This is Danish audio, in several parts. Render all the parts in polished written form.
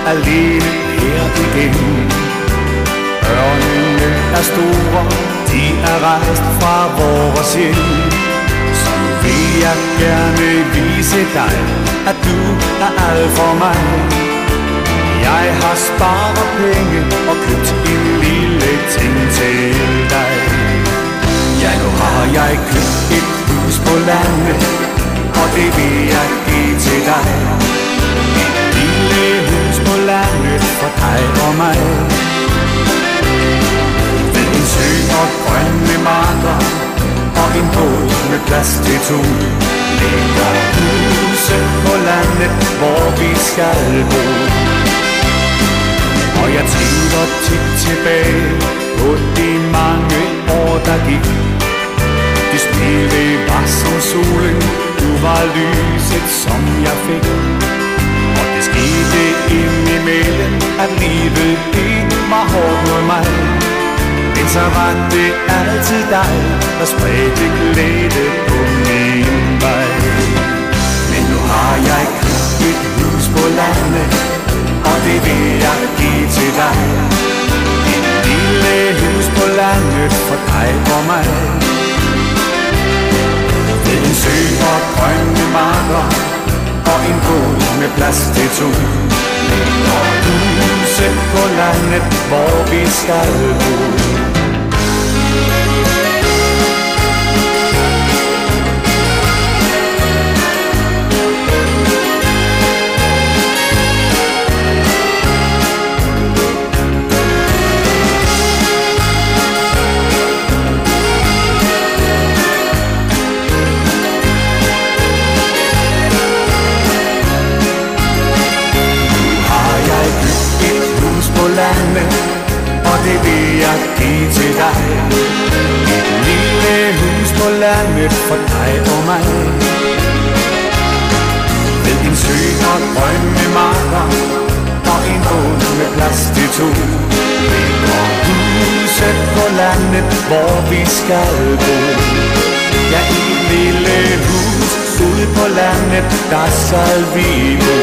alene her igen. Ørnene er store, de er rejst fra vores hjem. Så vil jeg gerne vise dig, at du er alt for mig. Jeg har sparet penge og købt en lille ting til dig. Ja, nu har jeg købt et hus på landet, og det vil jeg give til dig. Et lille hus på landet for dig og mig. Ved en sø og grønne marker og en båd med plads til to, ligger huset på landet, hvor vi skal bo. Og jeg tænker tit tilbage på de mange år, der gik. Det spilde var som solen, du var lyset, som jeg fik. Og det skete indimellem, at livet det var hårdt mod mig. Men så var det altid dig, der spredte glæde på min vej. Men nu har jeg købt et hus på landet, og det vil jeg give til dig. Et lille hus på landet for dig og mig. Ved en sø og grønne marker og en båd med plads til to, ligger huset på landet, hvor vi skal bo. Og det vil jeg give til dig. Et lille hus på landet for dig og mig. Ved en sø og grønne marker og en båd med plads til to, ligger huset på landet, hvor vi skal bo. Ja, i et lille hus ude på landet, der skal vi bo.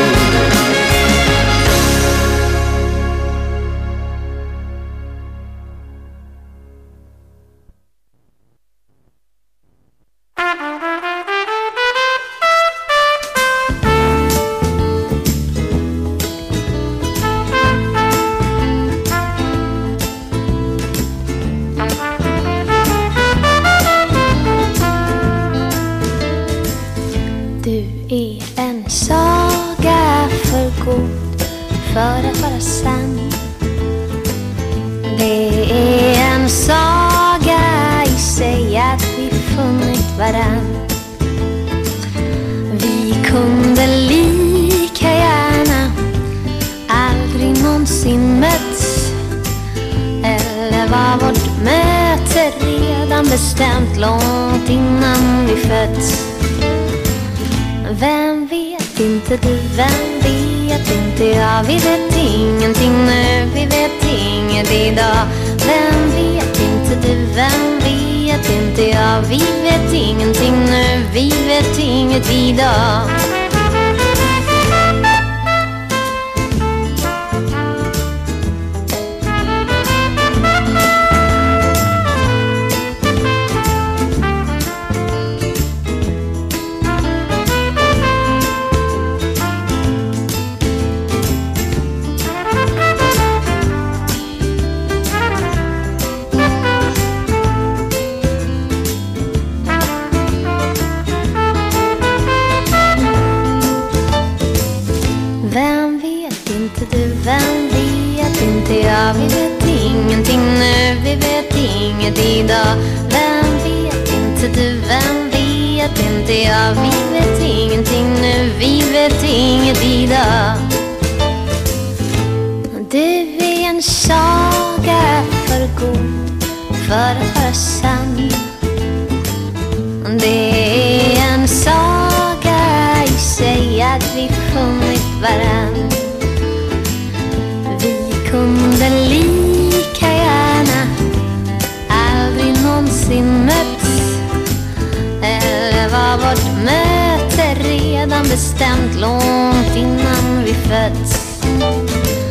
Bestämt långt innan vi föds.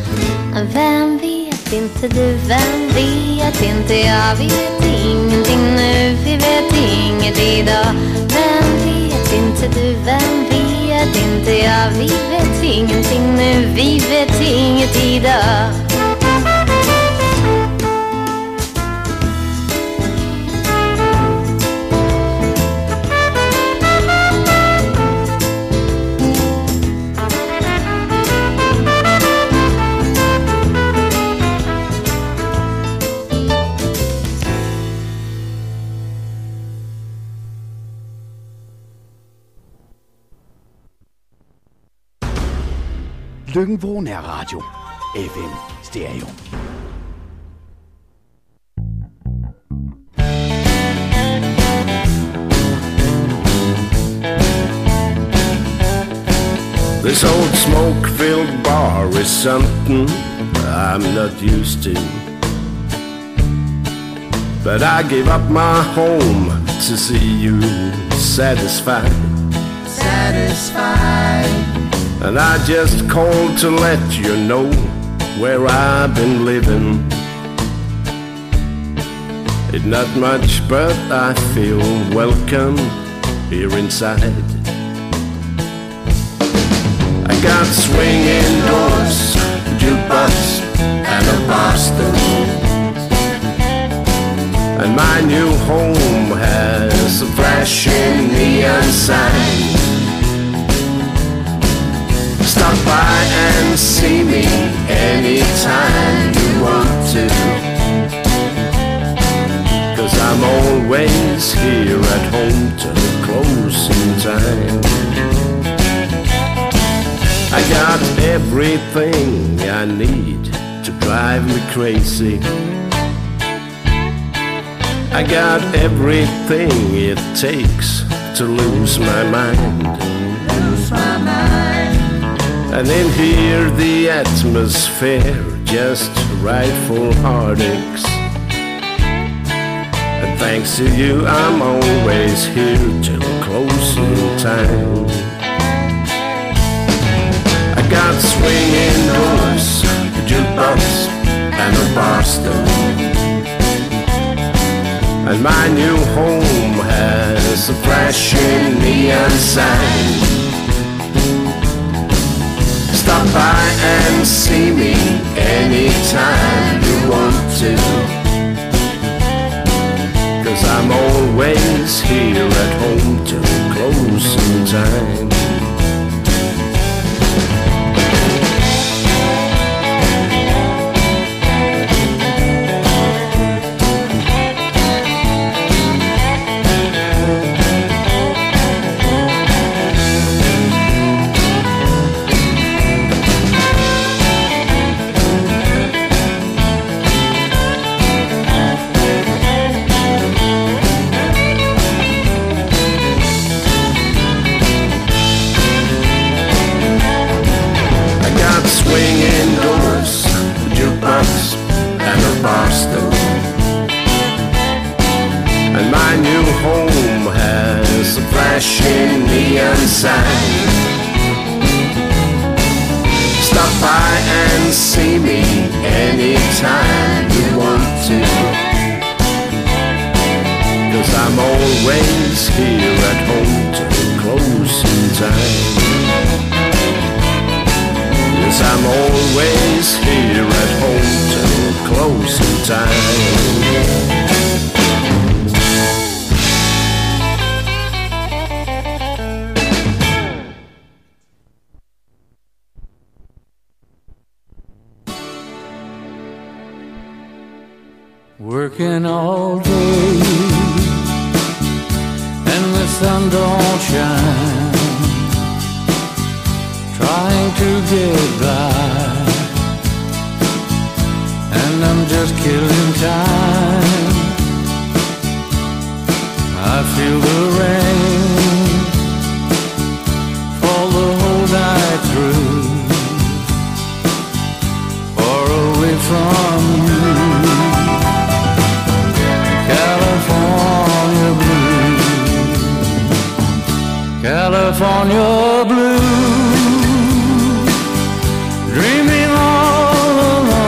vem vet inte du, vem vet inte jag. Vi vet ingenting nu, vi vet inget idag. Vem vet inte du, vem vet inte jag. Vi vet ingenting nu, vi vet inget idag. Lyngvå Nærradio. FM Stereo. This old smoke-filled bar is something I'm not used to. But I gave up my home to see you satisfied. And I just called to let you know where I've been living. It's not much, but I feel welcome here inside. I got swinging doors, jukebox, and a bar stool. And my new home has a flashing neon sign. Stop by and see me anytime you want to, 'cause I'm always here at home till closing time. I got everything I need to drive me crazy. I got everything it takes to lose my mind. And in here the atmosphere just right for heartaches. And thanks to you I'm always here till closing time. I got swinging doors, a jukebox, and a bar stool. And my new home has a flashing neon sign. Stop by and see me anytime you want to, 'cause I'm always here at home till closing time. Swinging doors, a jukebox, and a bar stool. And my new home has a flashing neon sign. Stop by and see me anytime you want to, 'cause I'm always here at home till closing time. Yes, I'm always here at home till closing time. Working all day and the sun don't shine, trying to get by, and I'm just killing time. I feel the rain fall the whole night through, far away from you. California blue, California blue, dreaming all alone.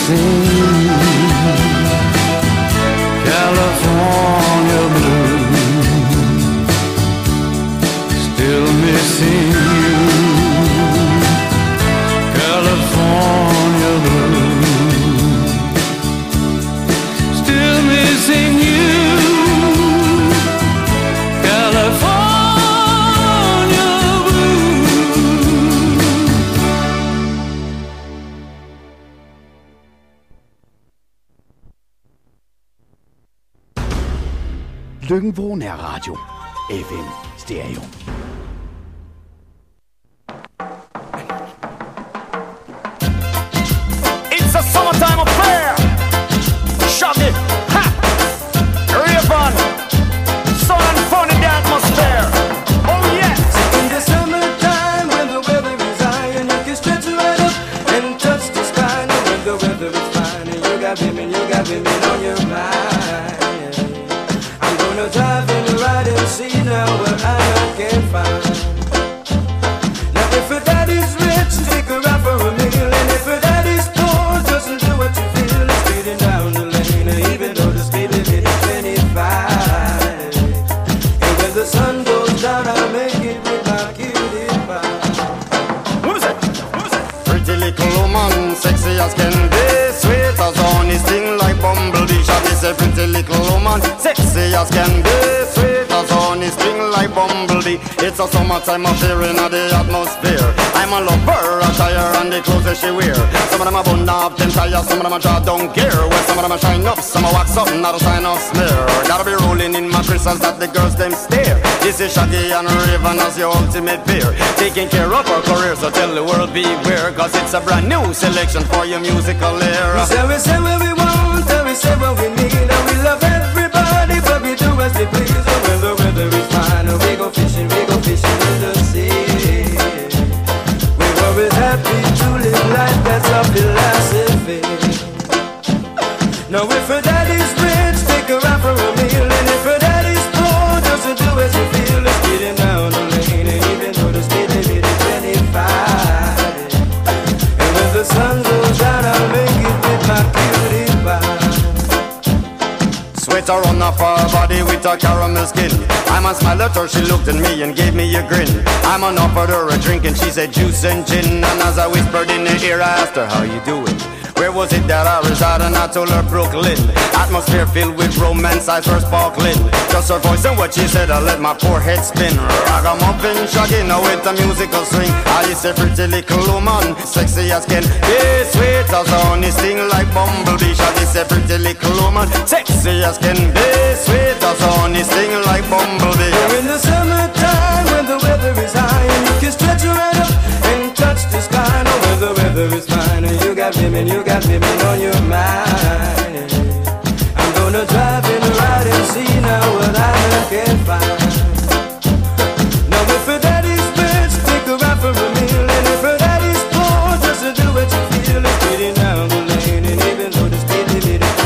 missing you. California blue, still missing you. California blue, still missing you. California blue. Lykken Nærradio. FM Stereo. It's a summertime affair. Shaggy, ha, Raven, sun and fun in the atmosphere. Oh yes. In the summertime when the weather is high and you can stretch right up and touch the sky. And when the weather is fine and you got women on your mind. I'm gonna drive and ride and see now what I can find. Now if her daddy's rich, take her out for a meal, and if her daddy's poor, doesn't do what you feel, it's speeding down the lane, even though the speed limit is 25. And when the sun goes down, I'll make it with my cutie pie. Who's it? Pretty little woman, sexy as can be, sweet as honey, sting like bumblebee. Shall say pretty little woman, sexy as can be, sweet as honey, sting like bumblebee. It's a summertime affair in the atmosphere. I'm a lover, a tire and the clothes that she wear. Some of them are bun up, them tires, some of them are draw down gear. Well, some of them are shine up, some are wax up, not a sign of smear. Gotta be rolling in my crystals that the girls them stare. This is Shaggy and Raven as your ultimate pair, taking care of our career, so tell the world beware, cause it's a brand new selection for your musical era. We say what we want, and we say what we need, and we love everybody, but we do as we please. And when the weather is fine, we go fishing in the sea. We're always happy to live life, that's our philosophy. Now if her daddy's rich, take her out for a meal, and if her daddy's poor, doesn't do as you feel, it's getting down the lane, and even though the speed limit is 25. And when the sun goes down, I'll make it with my cutie pie. Sweater on off her body with a caramel skin. I'm a smile at her, she looked at me and gave me a grin. I'm on offered her a drink and she said juice and gin. And as I whispered in her ear, I asked her, how you doing? Where was it that I resided? And I told her Brooklyn. Atmosphere filled with romance, eyes were sparkling. Just her voice and what she said, I let my poor head spin. Ragamuffin, Shaggy, now with a musical swing. I used a pretty little woman, sexy as can be, sweet as honey, sting like bumblebee. Shaggy said pretty little woman, sexy as can be, sweet as honey, sting like bumblebee. We're in the summertime when the weather is high and you can stretch right up and touch the sky. Now when the weather is fine and you got women on your mind. I'm gonna drive and ride and see now what I can find. Now if her daddy's rich, take her out for a meal, and if her daddy's poor, doesn't do what you feel, it's getting down the lane, and even though the speed limit is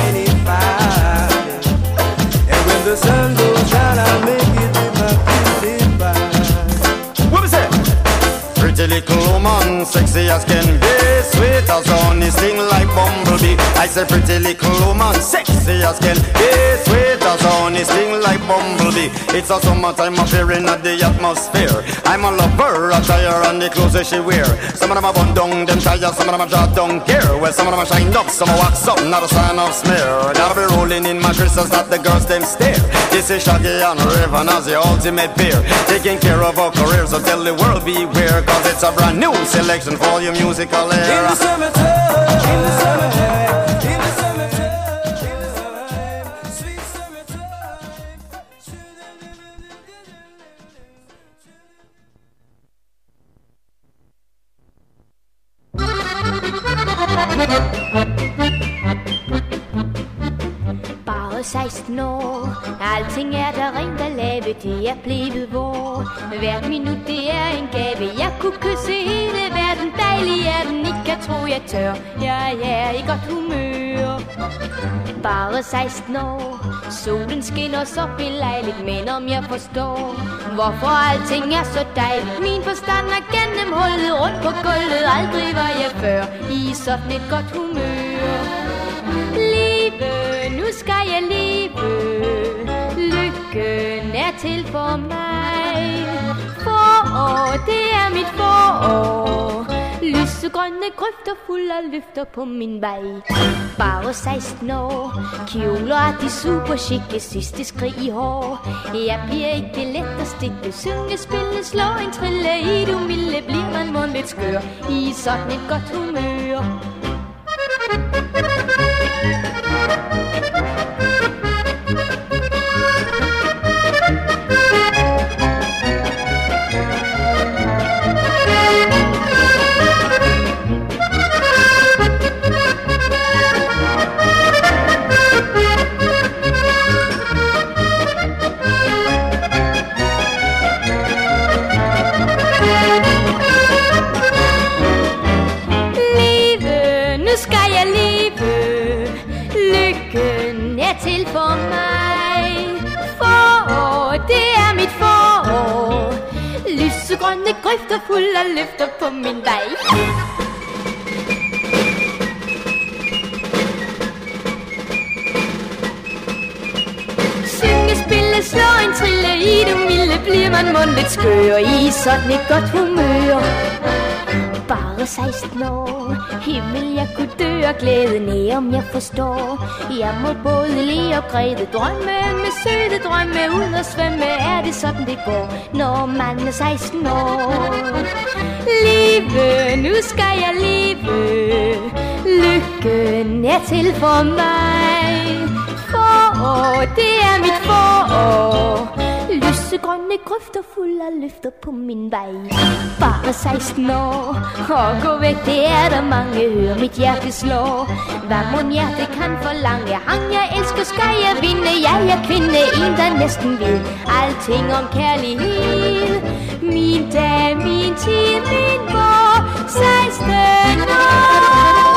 25. And when the sun goes down, I'll make it with my cutie pie. What was that? Pretty little woman, sexy as can be, sweet as honey, sting like bumblebee. I said pretty little woman, sexy as can be, sweet as honey, sting like bumblebee. It's a summertime affair in the atmosphere. I'm a lover, a tire and the clothes that she wear. Some of them are bun down, them tires, some of them are draw down gear. Well, some of them are shine up, some are wax up, not a sign of smear. Gotta be rolling in my crystals that the girls them stare. This is Shaggy and Raven as the ultimate pair, taking care of our careers, so tell the world beware, cause it's a brand new selection for your musical era. In the summertime, in the summertime, in the summertime, in the summertime, sweet summertime. Bare 16 år, alting er der rent at lave, det er blevet vor. Hvert minut det er en gave, jeg kunne kysse hele verden, dejlig er den, ikke kan tro jeg tør, jeg er i godt humør. Bare 16 år, solen skinner så belejligt, men om jeg forstår, hvorfor alting er så dejligt. Min forstand er gennemhullet rundt på gulvet, aldrig var jeg før i sådan et godt humør. Leve, nu skal jeg leve. Lykken er til for mig. Forår, det er mit forår. Lysegrønne grøfter fuld af løfter på min vej. Bare 16 år, kjoler er de super chique, sidste skrig i hår. Jeg bliver ikke let at stikke, synge, spille, slå en trille. I du milde bliver man mund lidt skør, i sådan et godt humør. Til for mig. Forår, det er mit forår. Lysegrønne grøfter fuld af løfter på min vej. Synge, spille, slå en trille. I du milde bliver man mund lidt skør, i sådan et godt humør. Bare 16 år, himmel, jeg kunne dø af glæde, ned om jeg forstår. Jeg må både le og græde, drømme med søde drømme, ud og svømme, er det sådan det går, når man er 16 år. Leve, nu skal jeg leve, lykken er til for mig. Forår, det er mit forår. Lysegrønne grøfter fuld af løfter på min vej. Bare 16 år, og gå væk, det er der mange. Hør mit hjerte slå. Hvad mon hjerte kan forlange? Han jeg elsker, skal jeg vinde. Jeg er kvinde, en der næsten ved alting om kærlighed. Min dag, min tid, min vår, 16 år.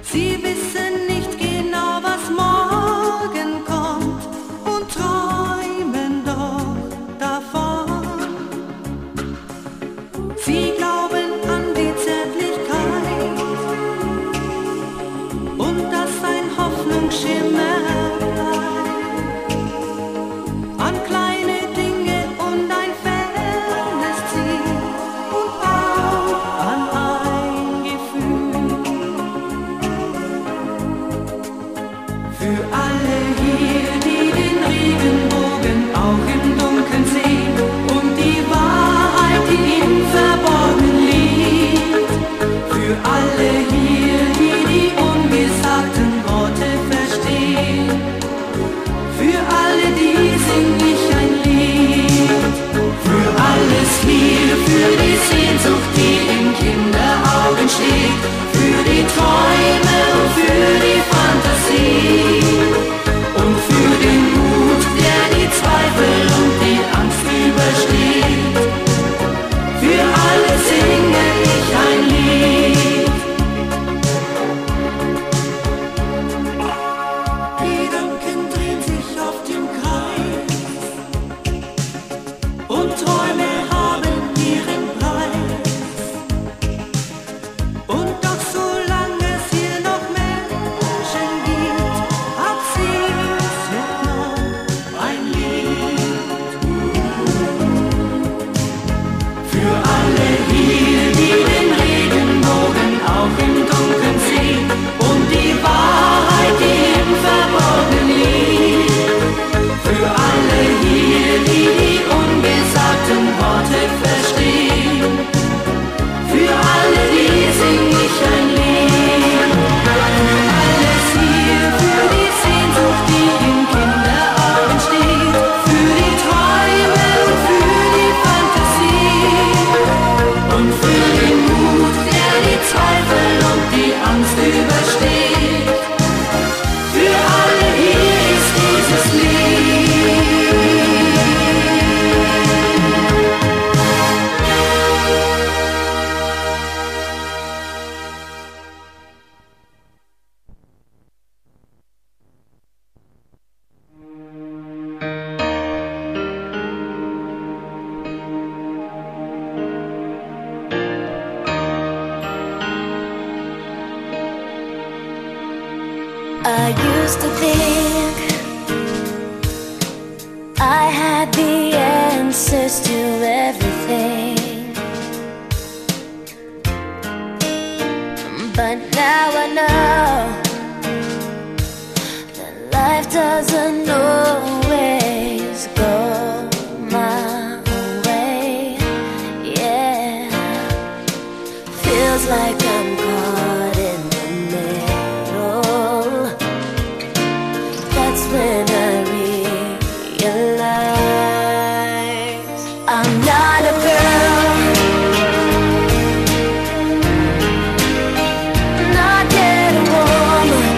Sie wissen nicht genau, was morgen kommt und träumen doch davon. Sie glauben an die Zärtlichkeit und dass ein Hoffnungsschimmer bleibt. An kleine Dinge und ein fernes Ziel und auch an ein Gefühl. Für alle hier, die den Regenbogen auch im Dunkeln sehen und die Wahrheit, die im Verborgenen liegt. Für alle hier, die die ungesagten Worte verstehen. Für alle, die sing ich ein Lied. Für alles hier, für die Sehnsucht, die in Kinderaugen steht. Für die Träume und für die Fantasie. Und für den Mut, der die Zweifel und die Angst übersteht. Für alle singe ich ein Lied. Gedanken drehen sich auf dem Kreis und Träume haben ihren Preis. Und doch solange es hier noch Menschen gibt, hat Sehnsucht noch ein Lied. Für alle hier, die den Regenbogen auch im Dunkeln sehen und die Wahrheit, die im Verborgenen liegt. Für alle hier, die die ungesagten Worte verstehen. Für alle, die sing ich ein Lied. Für alles hier, für die Sehnsucht, die in Kinderaugen steht. Für die Träume und für die Fantasie. Und für den Mut, der die Zweifel und die Angst übersteht. Für alle hier ist dieses Lied. I used to think I had the answers to everything, but now I know that life doesn't always go my way. Yeah, feels like I'm caught in the middle. That's when I realize I'm not a girl, not yet a woman.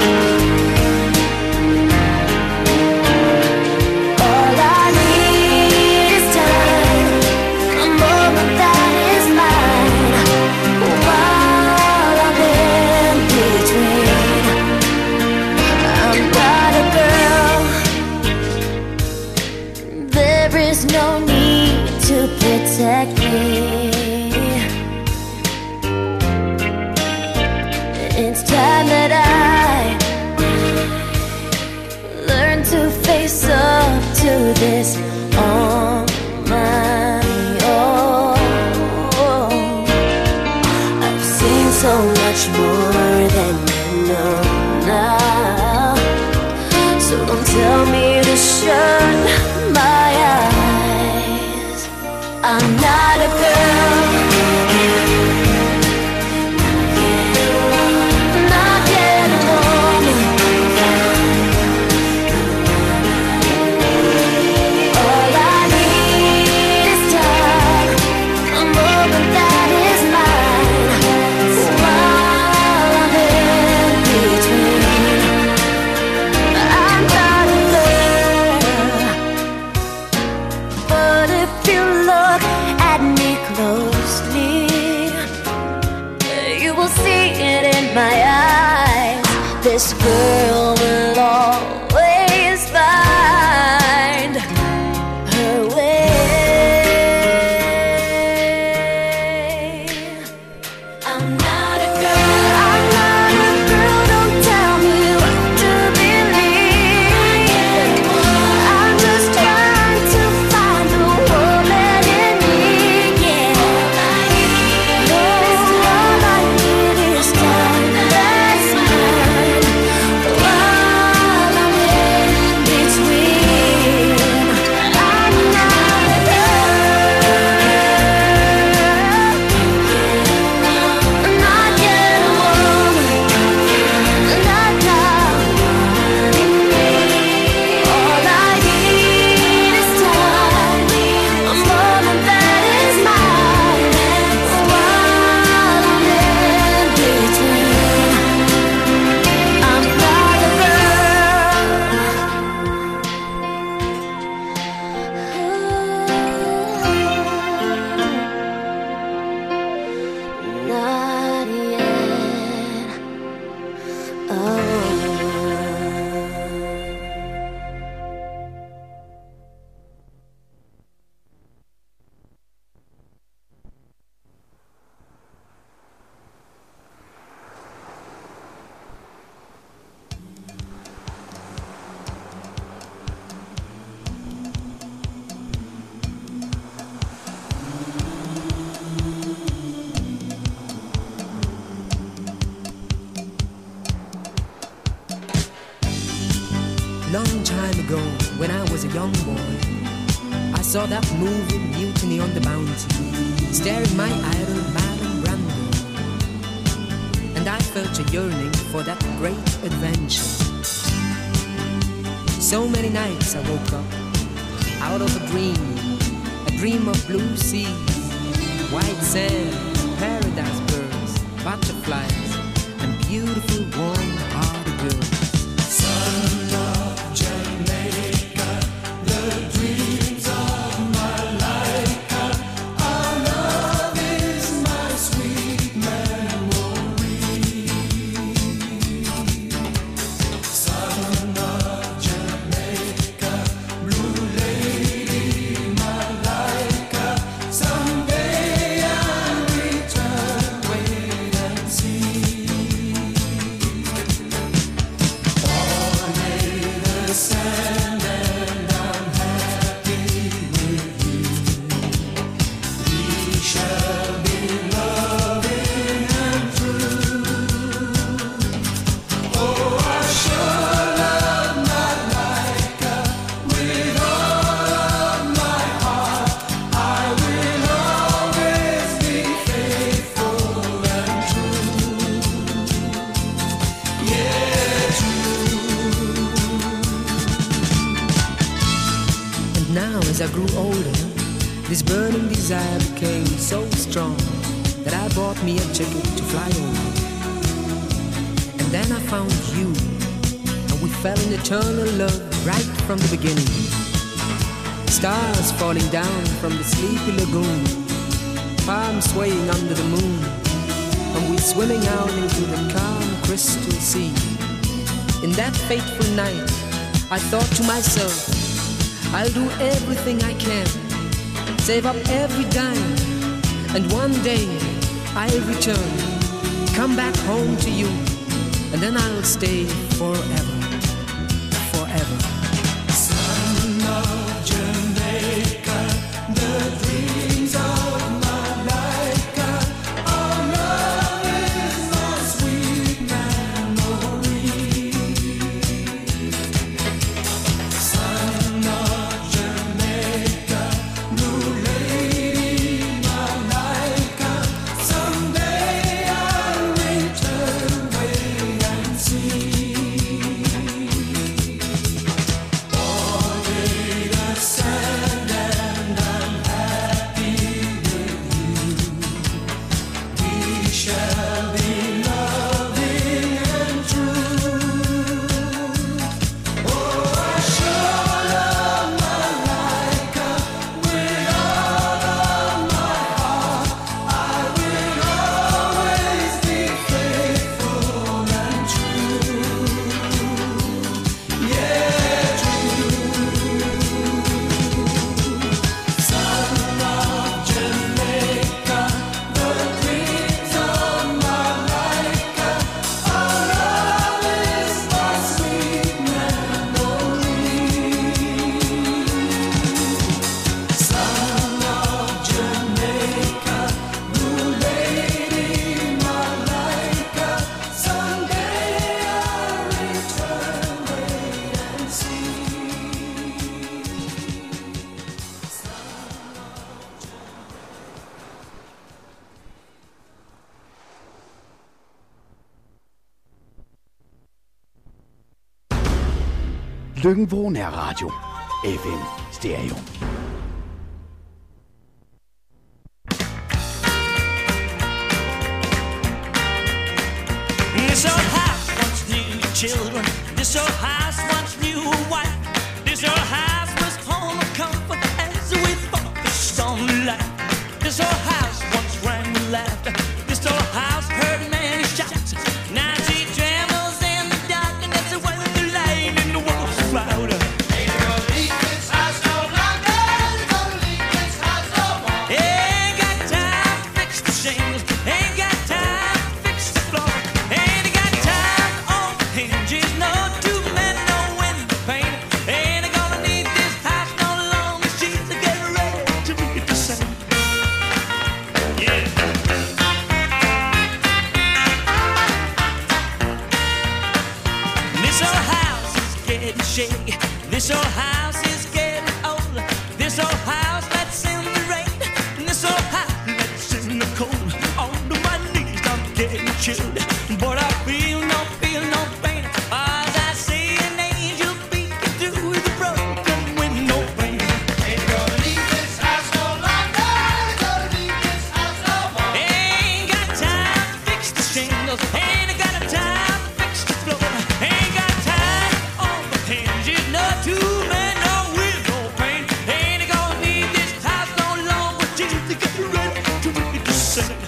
All I need is time, a moment that is mine, while I'm in between. I'm not a girl, there is no need to protect me. It's time that I learn to face up to this on my own. I've seen so much more than you know now, so don't tell me to shut my eyes. I'm not a girl, not yet a woman. All This girl will always find her way. I'm not a girl, I'm not a girl, don't tell me what to believe. I'm just trying to find the woman in me, yeah. No, all I need is time that's mine. While I'm in between, I'm not a girl, not yet a woman, not now. All I need is time, a moment that is mine. While I'm in between, I'm not a girl. Not yet. Oh. Long time ago, when I was a young boy, I saw that movie Mutiny on the Bounty, starring my idol Marlon Brando, and I felt a yearning for that great adventure. So many nights I woke up out of a dream of blue seas, white sand, paradise birds, butterflies, and beautiful warm-hearted girls. As I grew older, this burning desire became so strong that I bought me a ticket to fly over. And then I found you, and we fell in eternal love right from the beginning. Stars falling down from the sleepy lagoon, palms swaying under the moon, and we swimming out into the calm crystal sea. In that fateful night, I thought to myself, I'll do everything I can, save up every dime, and one day I'll return, come back home to you, and then I'll stay forever, forever. Son of Jamaica, the dreams of Malaika, our love is my sweet memory. Son of Jamaica, blue lady Malaika, someday I'll return, wait and see. Lyngvå Nærradio. FM Stereo. This old house once knew children. This old house once knew a wife. This old house was home of comfort as we fought the stormy light. This old house once rang with laughter. This old house heard many shots. Now she trembles in the darkness when the light in the walls is louder. Ain't gonna leave this house no longer. Ain't gonna leave this house no more. Ain't got time to fix the shingles. Ain't got time to fix the floor. Ain't got time on the hinges. No two men, no window pane. Ain't gonna need this house no longer. She's getting ready to meet the same. Yeah. This old house is getting shaky. This old house is getting old. This old house that's in the rain. And this old house that's in the cold. On my knees I'm getting chilled. But I feel no pain. As I see an angel peeking through the broken window pane. Ain't gonna leave this house no longer. Ain't gonna leave this house no more. Ain't got time to fix the shingles. Ain't got time to fix the floor. Ain't got time on the hinges. No two men, no wheel, no pain. Ain't gonna need this house no longer. Just to get ready to meet the same.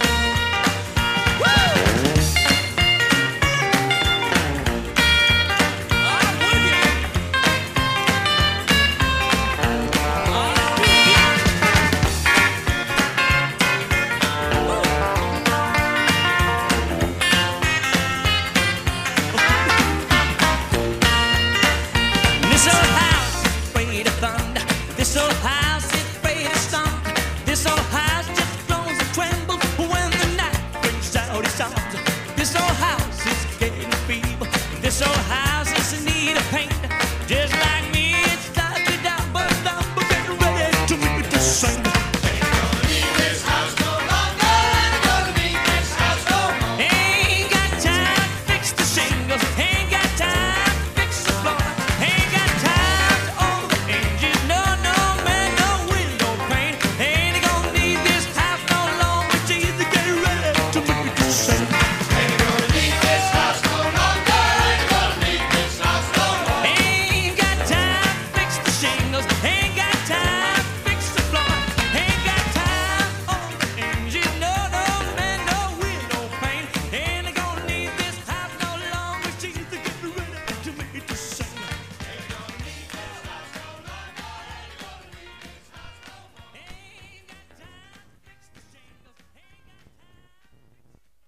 This old house is afraid of thunder. This old house is afraid of storm. This old house just groans and trembles when the night brings out its arms. This old house is getting feeble. This old house is in need of paint. Just like me, it's started out, but I'm getting ready to meet the same. Ain't gonna leave this house no longer. Ain't gonna leave this house no more. Ain't got time to fix the shingles. Ain't got time to fix the floor. Ain't got time to own the hinges. No man, no window pane. Ain't gonna need this house no longer. She's getting ready to meet the same. Ain't gonna leave this house no longer. Ain't gonna leave this house no more. Ain't got time to fix the shingles. Ain't got time to fix the floor. Ain't got time on the hinges. No man, no window pane. Ain't gonna need this house no longer. She's getting ready to meet the same. Ain't gonna need this house no longer. Ain't gonna need this house no more. Ain't got time to fix the shingles. Ain't got time.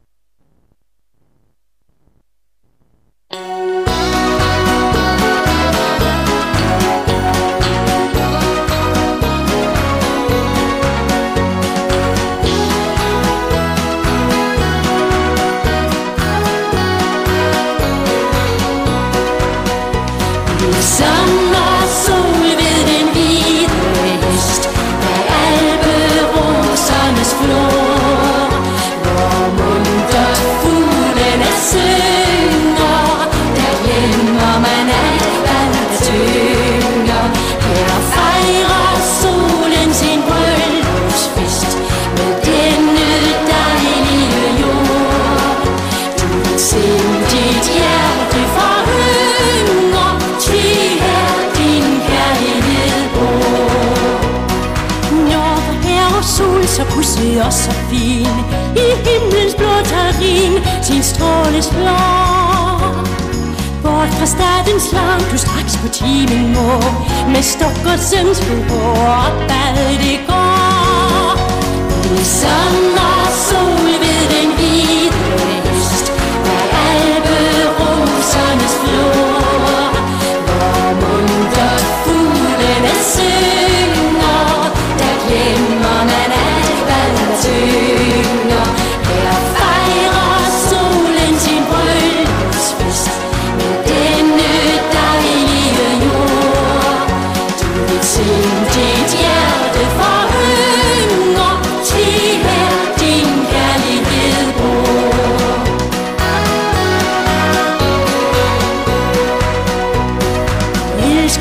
Sommersol ved den hvide hest, der alperosernes flor, hvor muntert fuglene synger, der glemmer man alt, hvad der tynger. Her fejrer solen sin bryllupsfest med denne dejlige jord. Du vil se dit hjerte forhønger, til her din kærlighed bor. Når her sol så pudselig og så fin, i himlens blå terrin sin stråle slår. Bort fra stadens larm, du straks på timen må, med stok og sømsfuld hår og bad det går. Det er sommersol ved den hvide hest, der alperosernes flor, hvor muntert fuglene synger, der glemmer man alt, hvad der tynger. Her fejrer solen sin bryllupsfest med denne dejlige jord. Du vil se dit hjerte forhønger, til her din kærlighed bor.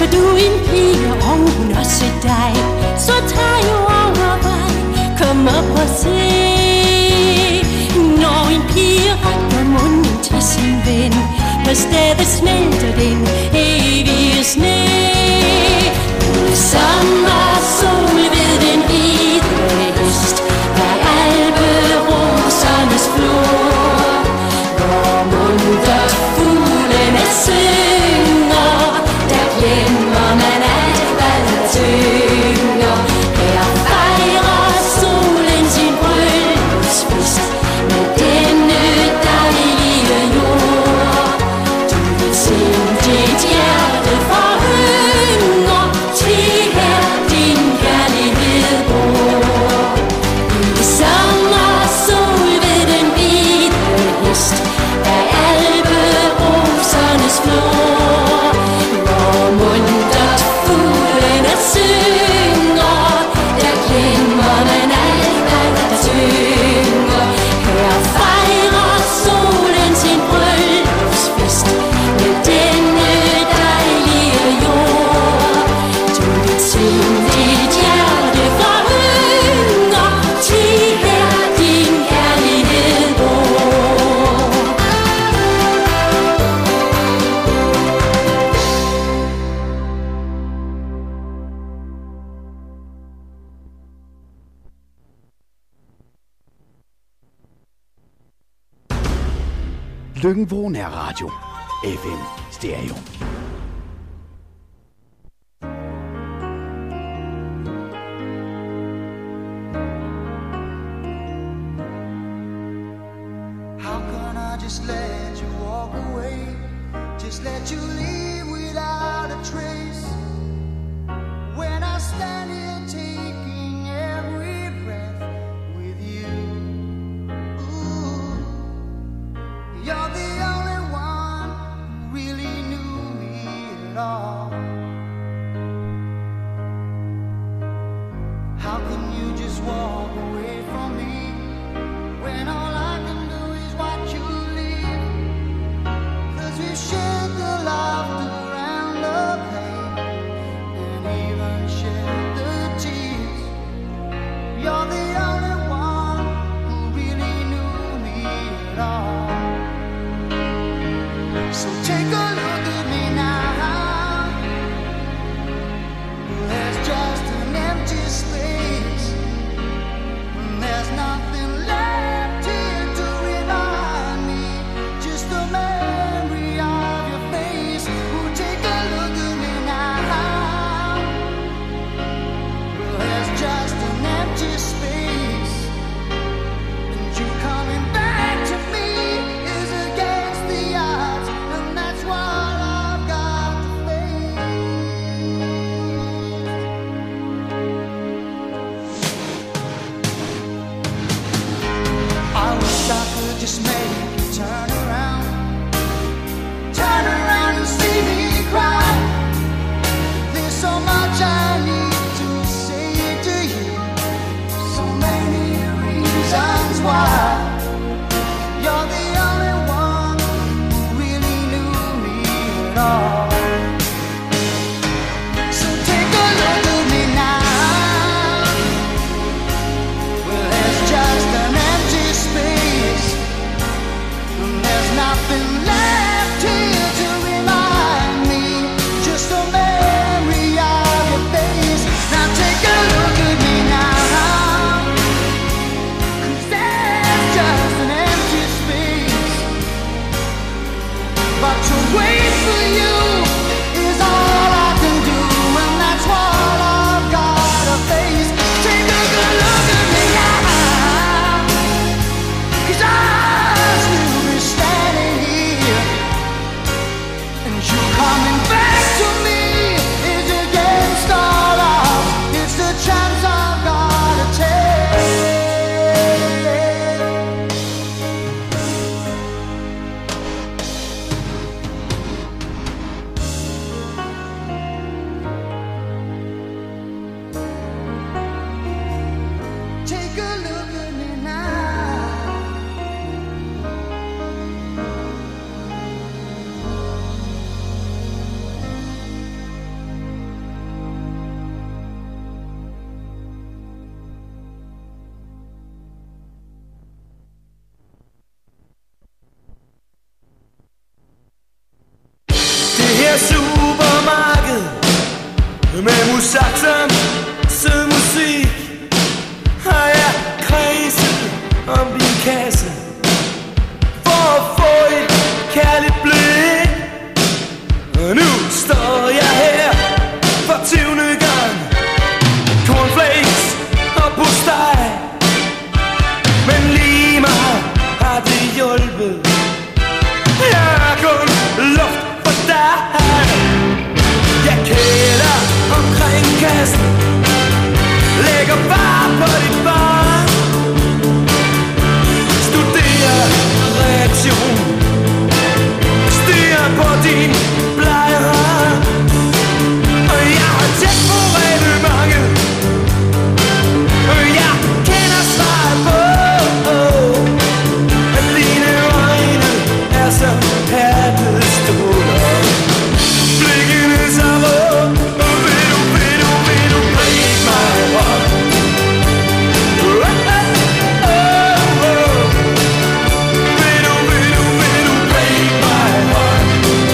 Elsker du en pige, og hun også dig, så tag jo overvej, kom op og se. Når en pige rækker munden til sin ven, på stedet smelter den evige sne. Sommersol ved den hvide øst, der alperosernes flor, hvor muntert fuglene synger, der glemmer man alt, hvad der tynger. Her fejrer solen sin bryllupsfest med denne dejlige jord. Du vil se dit hjerte forynger, til her din kærlighed bor. I sommersol ved den hvide hest, der alperosernes flor, hvor muntert fuglene synger, der glemmer man alt, hvad der tynger. Her fejrer solen sin bryllupsfest med denne dejlige jord. Du vil se dit hjerte forynger, til her din kærlighed bor. Lykken på Nærradio. FM Stereo. How can I just let you walk away? Just let you leave without a trace. When I stand here taking every breath with you. Ooh, you're the only one who really knew me at all. How can you just walk away from me when all I can do is watch you leave? 'Cause we shared the laughter and the pain, and even shared the tears. You're the only one who really knew me at all. So take a look at me now. There's just an empty space. There's nothing left here to remind me. Just the memory of your face. Oh, take a look at me now. There's just an empty space. And you coming back to me is against the odds. And that's what I've got to face. I wish I could just make you turn around and see me cry. There's so much I need to say to you, so many reasons why. You're the only one who really knew me at all. So take a look at me now. Well, there's just an empty space, and there's nothing left here to remind me. Just a memory of your face. Now take a look at me now. 'Cause there's just an empty space. But to wait for you is all I can do, and that's what I've got to face. Take a good look at me now. 'Cause I'll still be standing here, and you coming back to me is against all odds. It's the chance I've got to take. Med musaksom sødmusik har jeg kredset om din kasse for at få et kærligt blik. Og nu står jeg her for 20. gang. Cornflakes og postej, men lige meget har det hjulpet. Jeg har kun luft for dig. Jeg kæler omkring kassen, lægger bare på dit barn, studerer reaktion, styrer på din blege hånd. Og jeg har tæt på reglementet, og jeg kender svaret på, at dine øjne er så perlestråler. Blikkene så rød, og vil du break my heart. Vil du break my heart.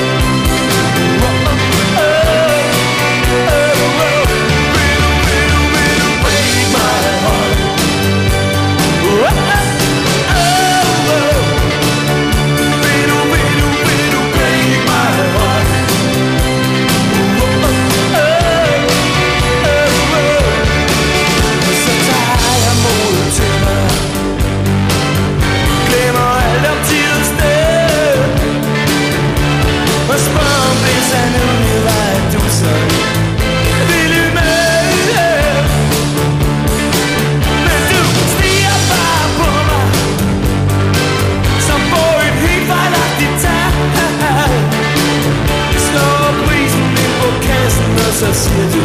Så siger du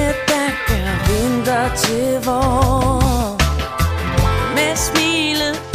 til vor. Med smilet